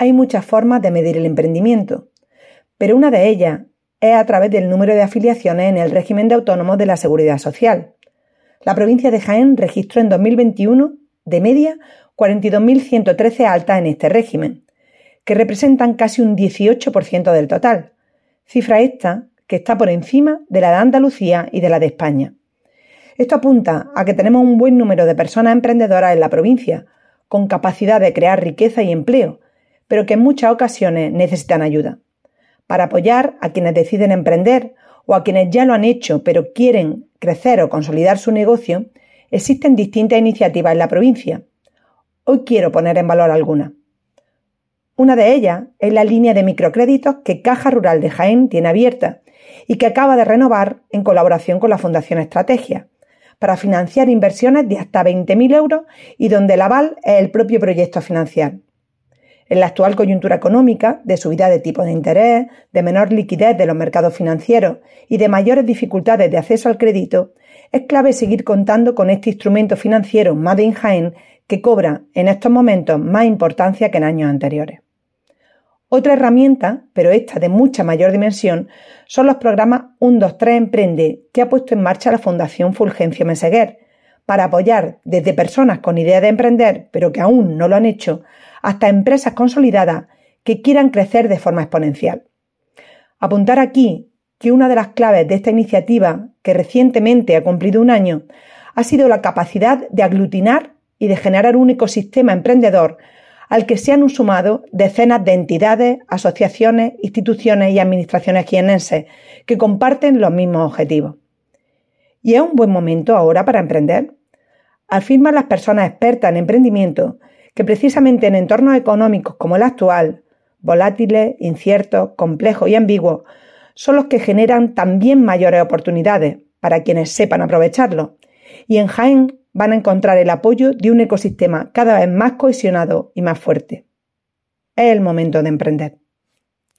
Hay muchas formas de medir el emprendimiento, pero una de ellas es a través del número de afiliaciones en el régimen de autónomos de la Seguridad Social. La provincia de Jaén registró en 2021, de media, 42.113 altas en este régimen, que representan casi un 18% del total, cifra esta que está por encima de la de Andalucía y de la de España. Esto apunta a que tenemos un buen número de personas emprendedoras en la provincia, con capacidad de crear riqueza y empleo, pero que en muchas ocasiones necesitan ayuda. Para apoyar a quienes deciden emprender o a quienes ya lo han hecho pero quieren crecer o consolidar su negocio, existen distintas iniciativas en la provincia. Hoy quiero poner en valor algunas. Una de ellas es la línea de microcréditos que Caja Rural de Jaén tiene abierta y que acaba de renovar en colaboración con la Fundación Estrategia, para financiar inversiones de hasta 20.000 euros y donde el aval es el propio proyecto a financiar. En la actual coyuntura económica, de subida de tipos de interés, de menor liquidez de los mercados financieros y de mayores dificultades de acceso al crédito, es clave seguir contando con este instrumento financiero Made in Jaén que cobra en estos momentos más importancia que en años anteriores. Otra herramienta, pero esta de mucha mayor dimensión, son los programas 123 Emprende que ha puesto en marcha la Fundación Fulgencio Meseguer para apoyar desde personas con idea de emprender, pero que aún no lo han hecho, hasta empresas consolidadas que quieran crecer de forma exponencial. Apuntar aquí que una de las claves de esta iniciativa, que recientemente ha cumplido un año, ha sido la capacidad de aglutinar y de generar un ecosistema emprendedor al que se han sumado decenas de entidades, asociaciones, instituciones y administraciones jienenses que comparten los mismos objetivos. ¿Y es un buen momento ahora para emprender? Afirman las personas expertas en emprendimiento que precisamente en entornos económicos como el actual, volátiles, inciertos, complejos y ambiguos, son los que generan también mayores oportunidades para quienes sepan aprovecharlo. Y en Jaén van a encontrar el apoyo de un ecosistema cada vez más cohesionado y más fuerte. Es el momento de emprender.